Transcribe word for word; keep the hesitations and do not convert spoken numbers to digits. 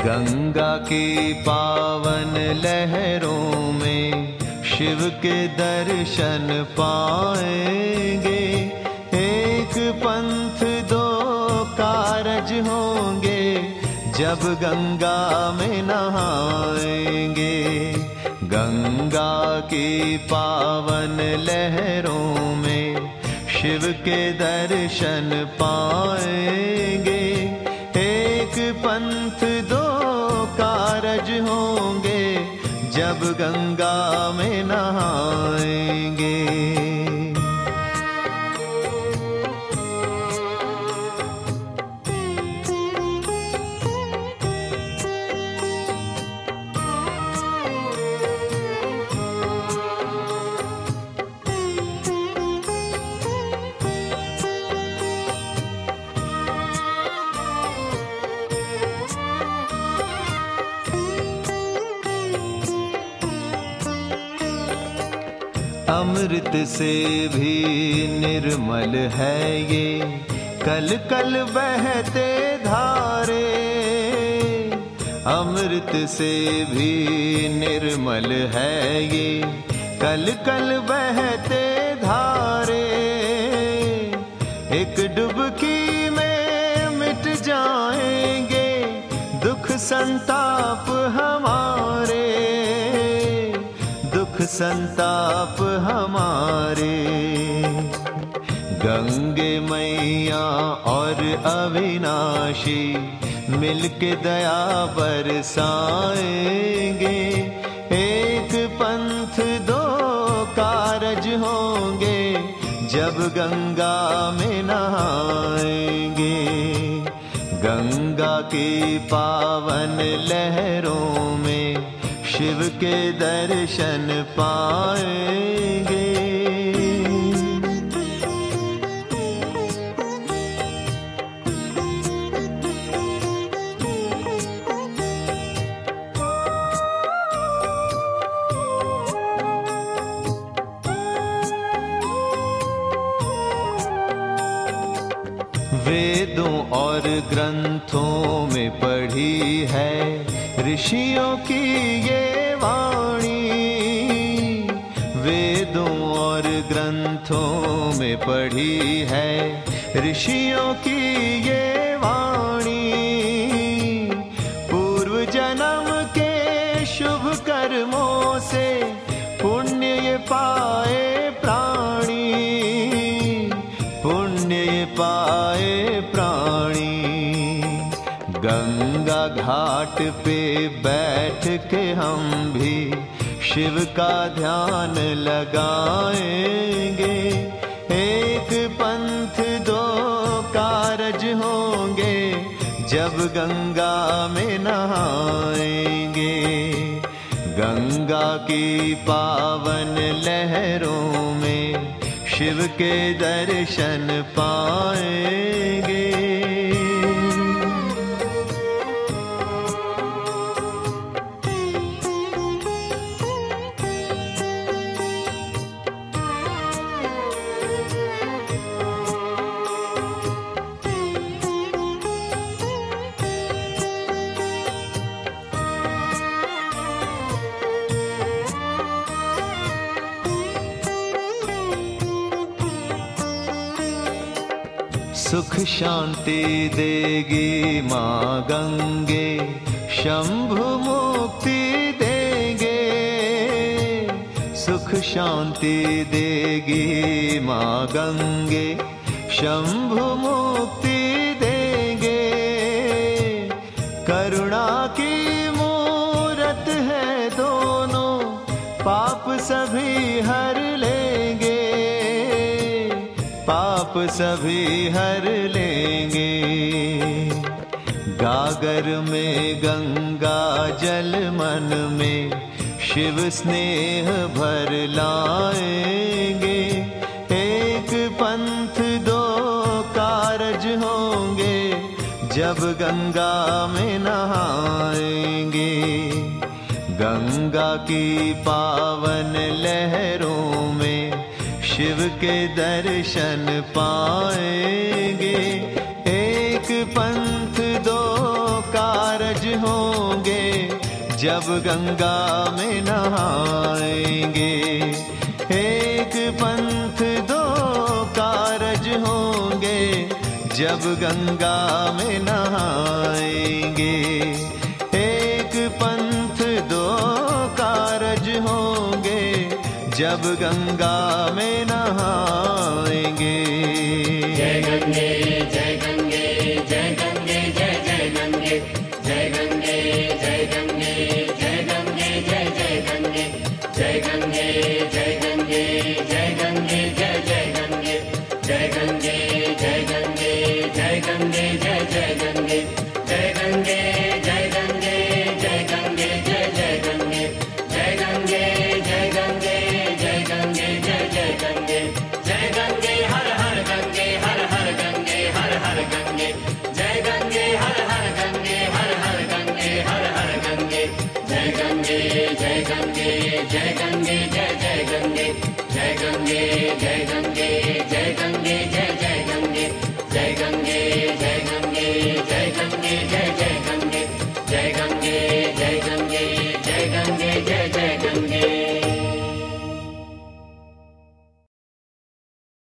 गंगा की पावन लहरों में शिव के दर्शन पाएंगे। एक पंथ दो कारज होंगे जब गंगा में नहाएंगे। गंगा की पावन लहरों में शिव के दर्शन पाएंगे। एक पंथ दो कारज होंगे जब गंगा में नहाएंगे। अमृत से भी निर्मल है ये कल कल बहते धारे। अमृत से भी निर्मल है ये कल कल बहते धारे। एक डुबकी में मिट जाएंगे दुख संताप हमारे। दुख संताप हमारे। गंगे मैया और अविनाशी मिलके दया बरसाएंगे। एक पंथ दो कारज होंगे जब गंगा में नहाएंगे। गंगा की पावन लहरों में शिव के दर्शन पाएंगे। वेदों और ग्रंथों में पढ़ी है ऋषियों की ये वाणी। वेदों और ग्रंथों में पढ़ी है ऋषियों की ये वाणी। पूर्व जन्म के शुभ कर्मों से पुण्य ये पाए प्राणी। पुण्य ये पाए प्राणी। गंगा घाट पे बैठ के हम भी शिव का ध्यान लगाएंगे। एक पंथ दो कारज होंगे जब गंगा में नहाएंगे। गंगा की पावन लहरों में शिव के दर्शन पाएंगे। सुख शांति देगी माँ गंगे, शंभु मुक्ति देंगे। सुख शांति देगी माँ गंगे, शंभु मुक्ति देंगे। करुणा की मूरत है दोनों, पाप सभी हर लेंगे। पाप सभी हर लेंगे। गागर में गंगा जल मन में शिव स्नेह भर लाएंगे। एक पंथ दो कारज होंगे जब गंगा में नहाएंगे। गंगा की पावन लहरों में शिव के दर्शन पाएंगे। एक पंथ दो कारज होंगे जब गंगा में नहाएंगे। एक पंथ दो कारज होंगे जब गंगा में नहाएंगे। एक पंथ दो कारज होंगे जब गंगा में नहाएंगे।